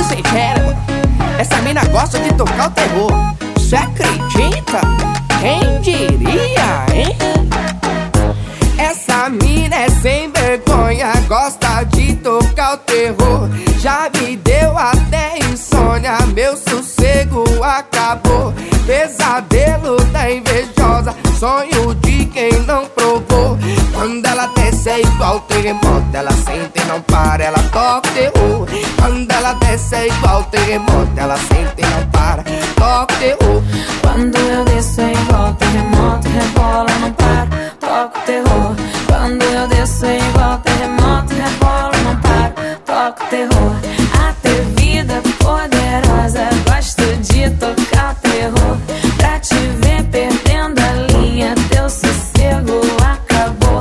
sem régua. Essa mina gosta de tocar o terror. Cê acredita? Quem diria, hein? Essa mina é sem vergonha, gosta de tocar o terror. Já me deu até insônia, meu sossego acabou. Pesadelo da invejosa, sonho de quem não provou. Quando ela desce é igual terremoto, ela sente e não para, ela toca o terror. Quando ela desce é igual terremoto, ela sente e não para, toca o terror. Quando eu desço é igual terremoto, rebola, não para, toca o terror. Quando eu desço é igual terremoto, rebola, não para, toca o terror. Atrevida, poderosa, gosto de tocar o terror. Pra te ver perdendo a linha, teu sossego acabou.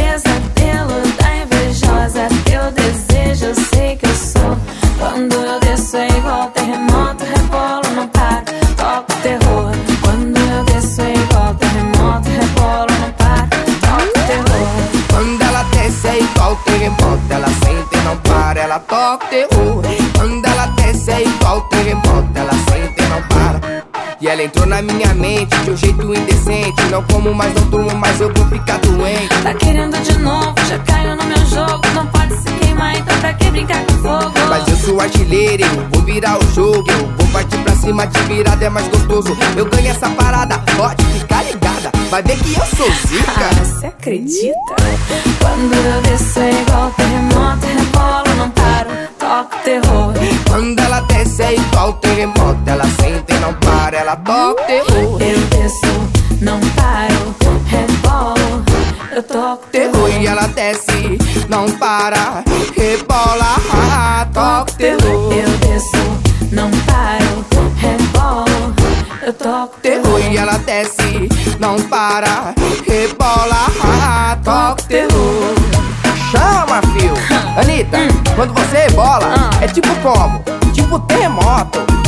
Pesadelo da invejosa, teu desejo eu sei que eu sou. Quando eu desço é igual terremoto, rebola, não para, toca o terror. Quando eu desço é igual terremoto, rebola, não para, toca o terror. Quando ela desce é igual terremoto, ela sente e não para, ela toca o terror. Quando ela desce é igual terremoto, ela sente e não para. E ela entrou na minha mente de um jeito indecente. Não como mais, não durmo mais, eu vou ficar doente. Tá querendo de novo, já caiu no meu jogo. Não pode se queimar, então pra que brincar com fogo? Mas eu sou artilheiro, eu vou virar o jogo. Eu vou partir pra cima, de virada é mais gostoso. Eu ganho essa parada, pode ficar ligada. Vai ver que eu sou zica. Você acredita? Quando eu desço é igual terremoto, rebola, não paro, toca o terror. Quando ela desce é igual terremoto, ela sente e não para, ela toca o terror. Eu desço, não paro, rebolo, eu toco o Terror e ela desce, não para, rebola, toca o terror. Eu desço, não paro, rebolo, eu toco Terror e ela desce, não para, rebola, toca o terror. Chama, fio. Anitta, quando você rebola, é tipo como? Tipo terremoto.